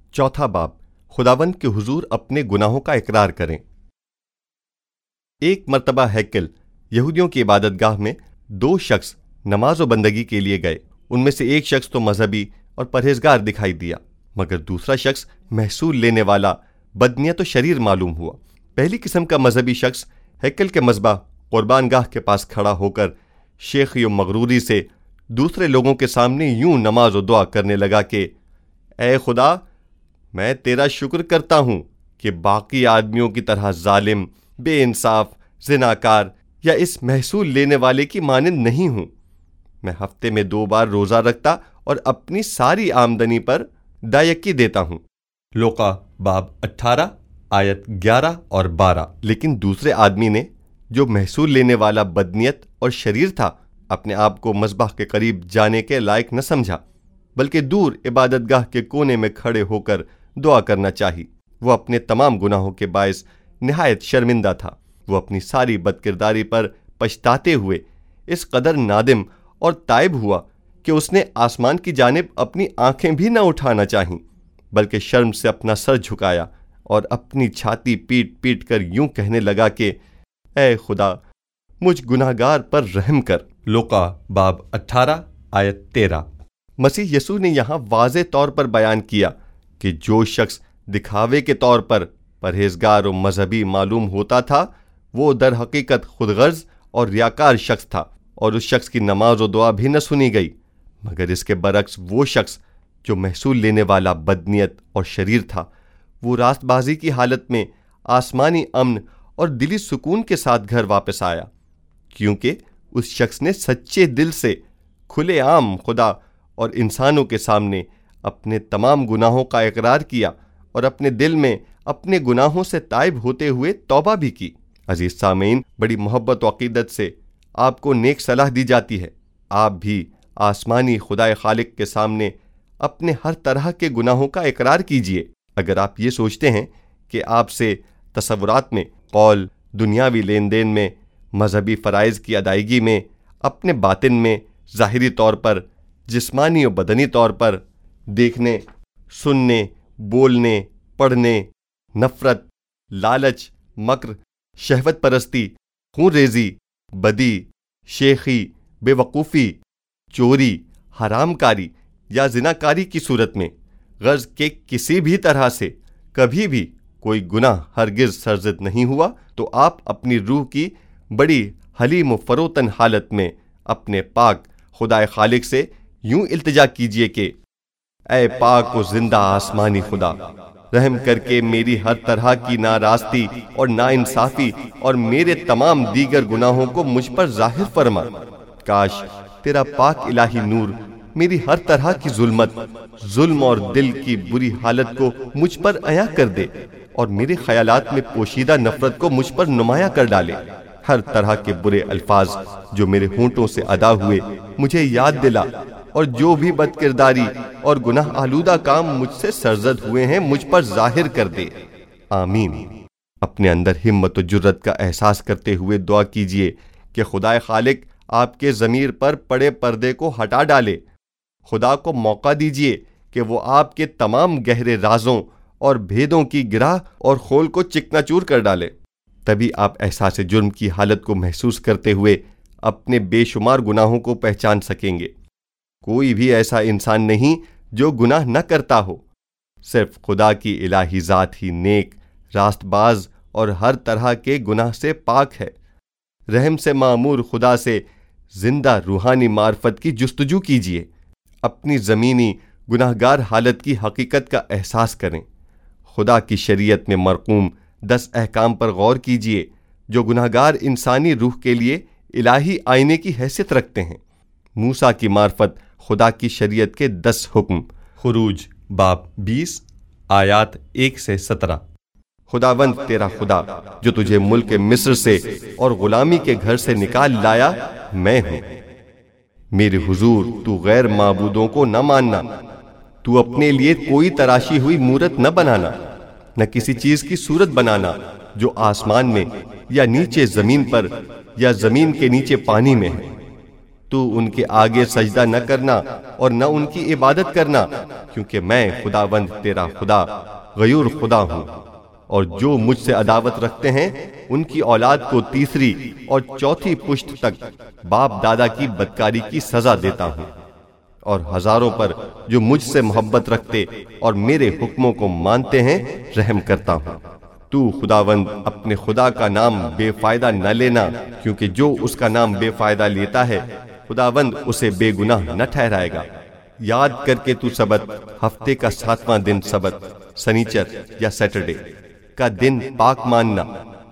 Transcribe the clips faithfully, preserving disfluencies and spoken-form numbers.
چوتھا باب، خداوند کے حضور اپنے گناہوں کا اقرار کریں۔ ایک مرتبہ ہیکل یہودیوں کی عبادت گاہ میں دو شخص نماز و بندگی کے لیے گئے۔ ان میں سے ایک شخص تو مذہبی اور پرہیزگار دکھائی دیا، مگر دوسرا شخص محصول لینے والا بدنیت و شریر معلوم ہوا۔ پہلی قسم کا مذہبی شخص ہیکل کے مذبح قربان گاہ کے پاس کھڑا ہو کر شیخی و مغروری سے دوسرے لوگوں کے سامنے یوں نماز و دعا کرنے لگا کہ اے خدا، میں تیرا شکر کرتا ہوں کہ باقی آدمیوں کی طرح ظالم، بے انصاف، زناکار یا اس محصول لینے والے کی مانند نہیں ہوں۔ میں ہفتے میں دو بار روزہ رکھتا اور اپنی ساری آمدنی پر دایکی دیتا ہوں۔ لوقا باب اٹھارہ آیت گیارہ اور بارہ۔ لیکن دوسرے آدمی نے، جو محصول لینے والا بدنیت اور شریر تھا، اپنے آپ کو مذبح کے قریب جانے کے لائق نہ سمجھا، بلکہ دور عبادت گاہ کے کونے میں کھڑے ہو کر دعا کرنا چاہی۔ وہ اپنے تمام گناہوں کے باعث نہایت شرمندہ تھا۔ وہ اپنی ساری بدکرداری پر پچھتاتے ہوئے اس قدر نادم اور تائب ہوا کہ اس نے آسمان کی جانب اپنی آنکھیں بھی نہ اٹھانا چاہیں، بلکہ شرم سے اپنا سر جھکایا اور اپنی چھاتی پیٹ پیٹ کر یوں کہنے لگا کہ اے خدا، مجھ گناہگار پر رحم کر۔ لوقا باب اٹھارہ آیت تیرہ۔ مسیح یسوع نے یہاں واضح طور پر بیان کیا کہ جو شخص دکھاوے کے طور پر پرہیزگار و مذہبی معلوم ہوتا تھا، وہ در حقیقت خود غرض اور ریاکار شخص تھا، اور اس شخص کی نماز و دعا بھی نہ سنی گئی۔ مگر اس کے برعکس وہ شخص جو محصول لینے والا بدنیت اور شریر تھا، وہ راست بازی کی حالت میں آسمانی امن اور دلی سکون کے ساتھ گھر واپس آیا، کیونکہ اس شخص نے سچے دل سے کھلے عام خدا اور انسانوں کے سامنے اپنے تمام گناہوں کا اقرار کیا اور اپنے دل میں اپنے گناہوں سے تائب ہوتے ہوئے توبہ بھی کی۔ عزیز سامعین، بڑی محبت و عقیدت سے آپ کو نیک صلاح دی جاتی ہے۔ آپ بھی آسمانی خدائے خالق کے سامنے اپنے ہر طرح کے گناہوں کا اقرار کیجیے۔ اگر آپ یہ سوچتے ہیں کہ آپ سے تصورات میں، قول، دنیاوی لین دین میں، مذہبی فرائض کی ادائیگی میں، اپنے باطن میں، ظاہری طور پر، جسمانی و بدنی طور پر، دیکھنے، سننے، بولنے، پڑھنے، نفرت، لالچ، مکر، شہوت پرستی، خون ریزی، بدی، شیخی، بے وقوفی، چوری، حرام کاری یا زناکاری کی صورت میں غرض کے کسی بھی طرح سے کبھی بھی کوئی گناہ ہرگز سرزد نہیں ہوا، تو آپ اپنی روح کی بڑی حلیم و فروتن حالت میں اپنے پاک خدائے خالق سے یوں التجا کیجئے کہ اے پاک و زندہ آسمانی خدا، رحم کر کے میری ہر طرح کی ناراستی اور ناانصافی اور میرے تمام دیگر گناہوں کو مجھ پر ظاہر فرما۔ کاش تیرا پاک الہی نور میری ہر طرح کی ظلمت، ظلم اور دل کی بری حالت کو مجھ پر عیاں کر دے، اور میرے خیالات میں پوشیدہ نفرت کو مجھ پر نمایاں کر ڈالے۔ ہر طرح کے برے الفاظ جو میرے ہونٹوں سے ادا ہوئے مجھے یاد دلا، اور جو بھی بد کرداری اور گناہ آلودہ کام مجھ سے سرزد ہوئے ہیں مجھ پر ظاہر کر دے۔ آمین۔ اپنے اندر ہمت و جرت کا احساس کرتے ہوئے دعا کیجئے کہ خدائے خالق آپ کے ضمیر پر پڑے پردے کو ہٹا ڈالے۔ خدا کو موقع دیجئے کہ وہ آپ کے تمام گہرے رازوں اور بھیدوں کی گرہ اور خول کو چکنا چور کر ڈالے۔ تبھی آپ احساس جرم کی حالت کو محسوس کرتے ہوئے اپنے بے شمار گناہوں کو پہچان سکیں گے۔ کوئی بھی ایسا انسان نہیں جو گناہ نہ کرتا ہو، صرف خدا کی الہی ذات ہی نیک، راست باز اور ہر طرح کے گناہ سے پاک ہے۔ رحم سے معمور خدا سے زندہ روحانی معرفت کی جستجو کیجیے۔ اپنی زمینی گناہگار حالت کی حقیقت کا احساس کریں۔ خدا کی شریعت میں مرقوم دس احکام پر غور کیجیے جو گناہگار انسانی روح کے لیے الہی آئینے کی حیثیت رکھتے ہیں۔ موسیٰ کی معرفت خدا کی شریعت کے دس حکم۔ خروج باب بیس آیات ایک سے سترہ۔ خداوند تیرا خدا جو تجھے ملک مصر سے اور غلامی کے گھر سے نکال لایا میں ہوں۔ میرے حضور تو غیر معبودوں کو نہ ماننا، تو اپنے لیے کوئی تراشی ہوئی مورت نہ بنانا، نہ کسی چیز کی صورت بنانا جو آسمان میں یا نیچے زمین پر یا زمین کے نیچے پانی میں ہے۔ تو ان کے آگے سجدہ نہ کرنا اور نہ ان کی عبادت کرنا، کیونکہ میں خداوند تیرا خدا غیور خدا ہوں، اور جو مجھ سے عداوت رکھتے ہیں ان کی اولاد کو تیسری اور چوتھی پشت تک باپ دادا کی بدکاری کی سزا دیتا ہوں، اور ہزاروں پر جو مجھ سے محبت رکھتے اور میرے حکموں کو مانتے ہیں رحم کرتا ہوں۔ تو خداوند اپنے خدا کا نام بے فائدہ نہ لینا، کیونکہ جو اس کا نام بے فائدہ لیتا ہے خداوند اسے بے گناہ نہ ٹھہرائے گا۔ یاد کر کے تو سبت، ہفتے کا ساتواں دن سبت، سنیچر یا سیٹرڈے کا دن پاک ماننا۔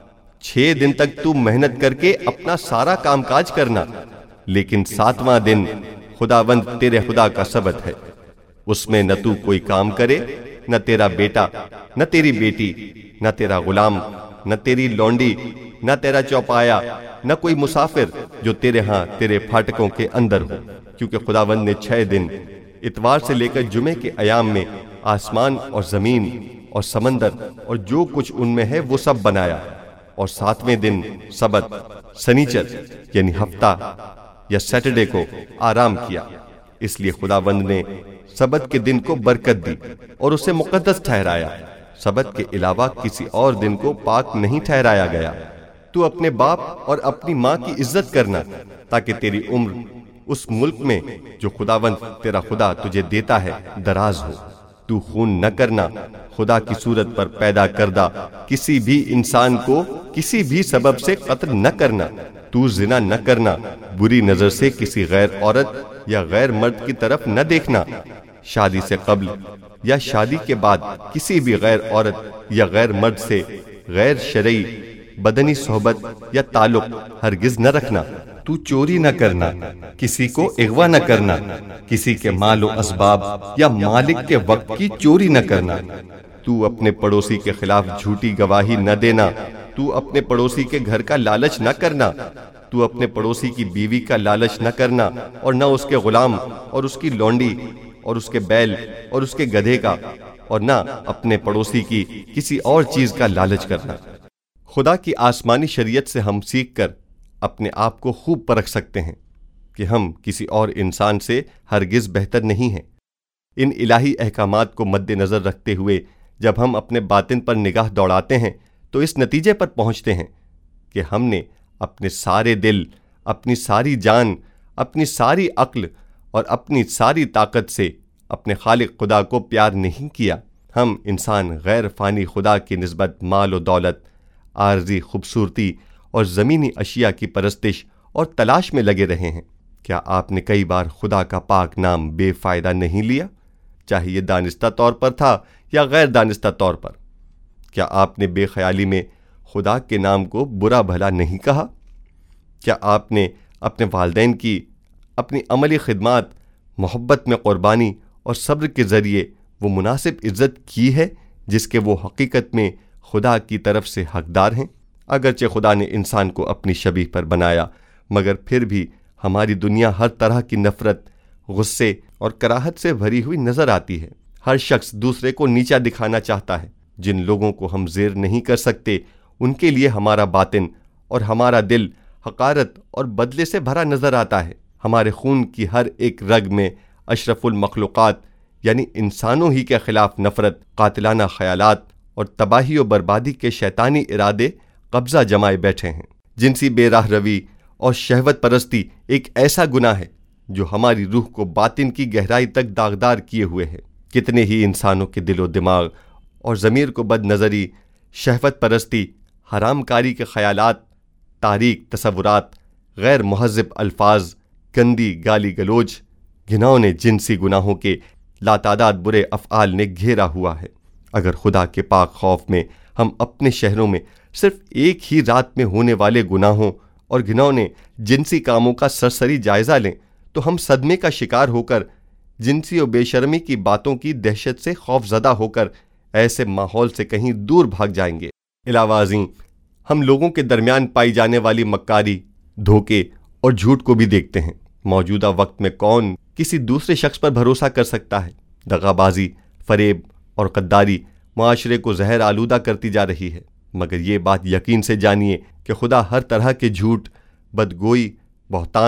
چھ دن تک تو محنت کر کے اپنا سارا کام کاج کرنا، لیکن ساتواں دن خداوند تیرے خدا کا سبت ہے۔ اس میں نہ تو کوئی کام کرے، نہ تیرا بیٹا، نہ تیری بیٹی، نہ تیرا غلام، نہ تیری لونڈی، نہ تیرا چوپایا، نہ کوئی مسافر جو تیرے ہاں تیرے پھاٹکوں کے اندر ہو، کیونکہ خداوند نے چھ دن اتوار سے لے کر جمعے کے ایام میں آسمان اور زمین اور سمندر اور جو کچھ ان میں ہے وہ سب بنایا، اور ساتویں دن سبت، سنیچر یعنی ہفتہ یا سیٹرڈے کو آرام کیا۔ اس لیے خداوند نے سبت کے دن کو برکت دی اور اسے مقدس ٹھہرایا۔ سبت کے علاوہ کسی اور دن کو پاک نہیں ٹھہرایا گیا۔ تو اپنے باپ اور اپنی ماں کی عزت کرنا، تاکہ تیری عمر اس ملک میں جو خداوند تیرا خدا تجھے دیتا ہے دراز ہو۔ تو خون نہ کرنا، خدا کی صورت پر پیدا کردہ کسی بھی انسان کو کسی بھی سبب سے قتل نہ کرنا۔ تو زنا نہ کرنا، بری نظر سے کسی غیر عورت یا غیر مرد کی طرف نہ دیکھنا۔ شادی سے قبل یا شادی کے بعد کسی بھی غیر عورت یا غیر مرد سے غیر شرعی بدنی صحبت یا تعلق ہرگز نہ رکھنا۔ تو چوری نہ کرنا، کسی کو اغوا نہ کرنا، کسی کے مال و اسباب یا مالک کے وقت کی چوری نہ کرنا۔ تو اپنے پڑوسی کے خلاف جھوٹی گواہی نہ دینا۔ تو اپنے پڑوسی کے گھر کا لالچ نہ کرنا۔ تو اپنے پڑوسی کی بیوی کا لالچ نہ کرنا، اور نہ اس کے غلام اور اس کی لونڈی اور اس کے بیل اور اس کے گدھے کا، اور نہ اپنے پڑوسی کی کسی اور چیز کا لالچ کرنا۔ خدا کی آسمانی شریعت سے ہم سیکھ کر اپنے آپ کو خوب پرکھ سکتے ہیں کہ ہم کسی اور انسان سے ہرگز بہتر نہیں ہیں۔ ان الہی احکامات کو مد نظر رکھتے ہوئے جب ہم اپنے باطن پر نگاہ دوڑاتے ہیں تو اس نتیجے پر پہنچتے ہیں کہ ہم نے اپنے سارے دل، اپنی ساری جان، اپنی ساری عقل اور اپنی ساری طاقت سے اپنے خالق خدا کو پیار نہیں کیا۔ ہم انسان غیر فانی خدا کی نسبت مال و دولت، عارضی خوبصورتی اور زمینی اشیاء کی پرستش اور تلاش میں لگے رہے ہیں۔ کیا آپ نے کئی بار خدا کا پاک نام بے فائدہ نہیں لیا، چاہے یہ دانستہ طور پر تھا یا غیر دانستہ طور پر؟ کیا آپ نے بے خیالی میں خدا کے نام کو برا بھلا نہیں کہا؟ کیا آپ نے اپنے والدین کی اپنی عملی خدمات، محبت میں قربانی اور صبر کے ذریعے وہ مناسب عزت کی ہے جس کے وہ حقیقت میں خدا کی طرف سے حقدار ہیں؟ اگرچہ خدا نے انسان کو اپنی شبیہ پر بنایا، مگر پھر بھی ہماری دنیا ہر طرح کی نفرت، غصے اور کراہت سے بھری ہوئی نظر آتی ہے۔ ہر شخص دوسرے کو نیچا دکھانا چاہتا ہے۔ جن لوگوں کو ہم زیر نہیں کر سکتے ان کے لیے ہمارا باطن اور ہمارا دل حقارت اور بدلے سے بھرا نظر آتا ہے۔ ہمارے خون کی ہر ایک رگ میں اشرف المخلوقات یعنی انسانوں ہی کے خلاف نفرت، قاتلانہ خیالات اور تباہی و بربادی کے شیطانی ارادے قبضہ جمائے بیٹھے ہیں۔ جنسی بے راہ روی اور شہوت پرستی ایک ایسا گناہ ہے جو ہماری روح کو باطن کی گہرائی تک داغدار کیے ہوئے ہے۔ کتنے ہی انسانوں کے دل و دماغ اور ضمیر کو بد نظری، شہوت پرستی، حرام کاری کے خیالات، تاریک تصورات، غیر مہذب الفاظ، گندی گالی گلوچ، گھناؤنے جنسی گناہوں کے لاتعداد برے افعال نے گھیرا ہوا ہے۔ اگر خدا کے پاک خوف میں ہم اپنے شہروں میں صرف ایک ہی رات میں ہونے والے گناہوں اور گھناؤنے جنسی کاموں کا سرسری جائزہ لیں تو ہم صدمے کا شکار ہو کر، جنسی و بے شرمی کی باتوں کی دہشت سے خوف زدہ ہو کر ایسے ماحول سے کہیں دور بھاگ جائیں گے۔ علاوہ ازیں ہم لوگوں کے درمیان پائی جانے والی مکاری، دھوکے اور جھوٹ کو بھی دیکھتے ہیں۔ موجودہ وقت میں کون کسی دوسرے شخص پر بھروسہ کر سکتا ہے؟ دغا بازی، فریب اور غداری معاشرے کو زہر آلودہ کرتی جا رہی ہے، مگر یہ بات یقین سے جانیے کہ خدا ہر طرح کے جھوٹ، بدگوئی، بہتان،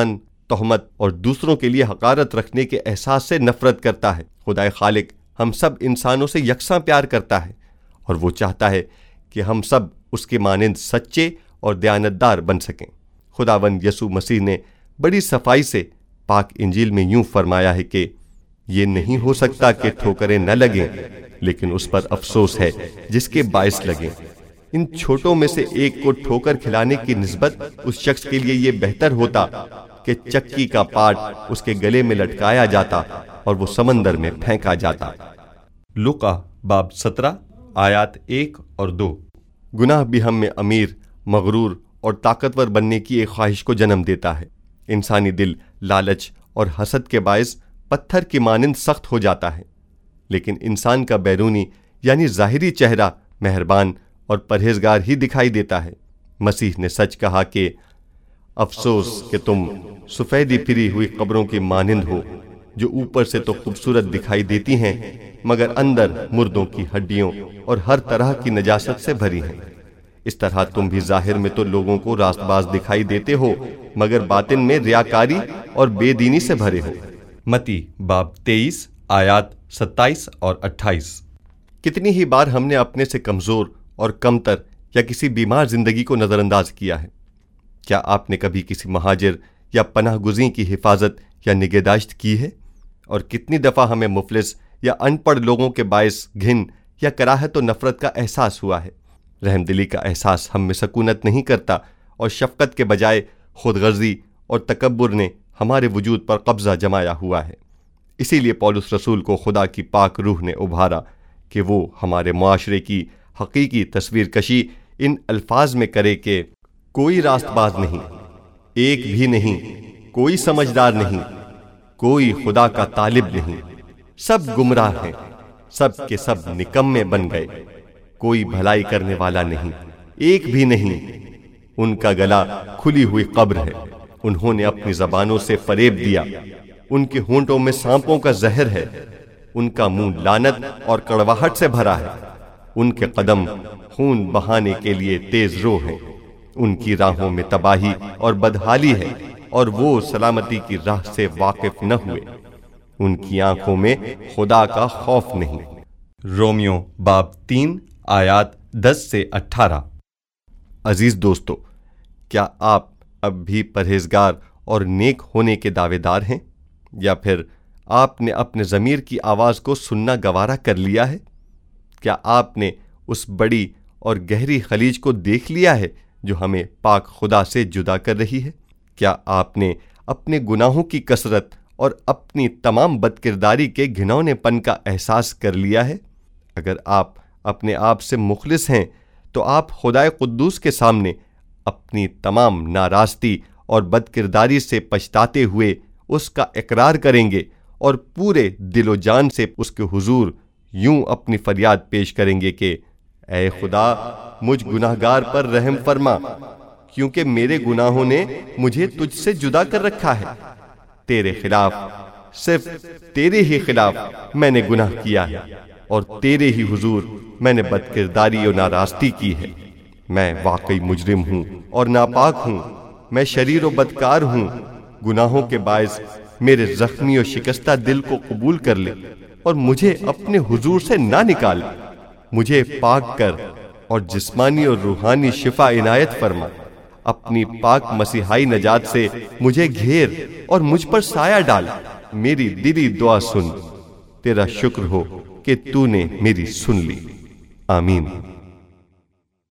تہمت اور دوسروں کے لیے حقارت رکھنے کے احساس سے نفرت کرتا ہے۔ خدائے خالق ہم سب انسانوں سے یکساں پیار کرتا ہے اور وہ چاہتا ہے کہ ہم سب اس کے مانند سچے اور دیانتدار بن سکیں۔ خداوند یسوع مسیح نے بڑی صفائی سے پاک انجیل میں یوں فرمایا ہے کہ یہ نہیں ہو سکتا کہ ٹھوکریں نہ لگیں، لیکن اس پر افسوس ہے جس کے باعث لگیں۔ ان چھوٹوں میں سے ایک کو ٹھوکر کھلانے کی نسبت اس شخص کے لیے یہ بہتر ہوتا کہ چکی کا پاٹ اس کے گلے میں لٹکایا جاتا اور وہ سمندر میں پھینکا جاتا۔ لوقا باب سترہ آیات ایک اور دو۔ گناہ بھی ہم میں امیر، مغرور اور طاقتور بننے کی ایک خواہش کو جنم دیتا ہے۔ انسانی دل لالچ اور حسد کے باعث پتھر کی مانند سخت ہو جاتا ہے، لیکن انسان کا بیرونی یعنی ظاہری چہرہ مہربان اور پرہیزگار ہی دکھائی دیتا ہے۔ مسیح نے سچ کہا کہ افسوس کہ تم سفیدی پھری ہوئی قبروں کی مانند ہو، جو اوپر سے تو خوبصورت دکھائی دیتی ہیں مگر اندر مردوں کی ہڈیوں اور ہر طرح کی نجاست سے بھری ہیں۔ اس طرح تم بھی ظاہر میں تو لوگوں کو راست باز دکھائی دیتے ہو مگر باطن میں ریاکاری اور بے دینی سے بھرے ہو۔ متی باب تیئیس آیات ستائیس اور اٹھائیس۔ کتنی ہی بار ہم نے اپنے سے کمزور اور کمتر یا کسی بیمار زندگی کو نظر انداز کیا ہے۔ کیا آپ نے کبھی کسی مہاجر یا پناہ گزین کی حفاظت یا نگہداشت کی ہے؟ اور کتنی دفعہ ہمیں مفلس یا ان پڑھ لوگوں کے باعث گھن یا کراہت و نفرت کا احساس ہوا ہے؟ رحم دلی کا احساس ہم میں سکونت نہیں کرتا اور شفقت کے بجائے خود غرضی اور تکبر نے ہمارے وجود پر قبضہ جمایا ہوا ہے۔ اسی لیے پولس رسول کو خدا کی پاک روح نے ابھارا کہ وہ ہمارے معاشرے کی حقیقی تصویر کشی ان الفاظ میں کرے کہ کوئی راست باز نہیں، ایک بھی نہیں، کوئی سمجھدار نہیں، کوئی خدا کا طالب نہیں، سب گمراہ ہیں، سب کے سب نکمے بن گئے، کوئی بھلائی کرنے والا نہیں، ایک بھی نہیں۔ ان کا گلا کھلی ہوئی قبر ہے، انہوں نے اپنی زبانوں سے فریب دیا، ان کے ہونٹوں میں سانپوں کا زہر ہے، ان کا منہ لعنت اور کڑواہٹ سے بھرا ہے، ان کے قدم خون بہانے کے لیے تیز رو ہیں، ان کی راہوں میں تباہی اور بدحالی ہے اور وہ سلامتی کی راہ سے واقف نہ ہوئے، ان کی آنکھوں میں خدا کا خوف نہیں۔ رومیو باب تین آیات دس سے اٹھارہ۔ عزیز دوستو، کیا آپ اب بھی پرہیزگار اور نیک ہونے کے دعوے دار ہیں، یا پھر آپ نے اپنے ضمیر کی آواز کو سننا گوارا کر لیا ہے؟ کیا آپ نے اس بڑی اور گہری خلیج کو دیکھ لیا ہے جو ہمیں پاک خدا سے جدا کر رہی ہے؟ کیا آپ نے اپنے گناہوں کی کثرت اور اپنی تمام بدکرداری کے گھنونے پن کا احساس کر لیا ہے؟ اگر آپ اپنے آپ سے مخلص ہیں تو آپ خدائے قدوس کے سامنے اپنی تمام ناراستی اور بدکرداری سے پچھتاتے ہوئے اس کا اقرار کریں گے اور پورے دل و جان سے اس کے حضور یوں اپنی فریاد پیش کریں گے کہ اے خدا، مجھ گناہگار پر رحم فرما، کیونکہ میرے گناہوں نے مجھے تجھ سے جدا کر رکھا ہے۔ تیرے خلاف، صرف تیرے ہی خلاف میں نے گناہ کیا ہے اور تیرے ہی حضور میں نے بدکرداری اور ناراستی کی ہے۔ میں واقعی مجرم ہوں اور ناپاک ہوں، میں شریر و بدکار ہوں۔ گناہوں کے باعث میرے زخمی اور شکستہ دل کو قبول کر لے اور مجھے اپنے حضور سے نہ نکال۔ مجھے پاک کر اور جسمانی اور روحانی شفا عنایت فرما۔ اپنی پاک مسیحائی نجات سے مجھے گھیر اور مجھ پر سایہ ڈال۔ میری دلی دعا سن، تیرا شکر ہو کہ تو نے میری سن لی۔ آمین۔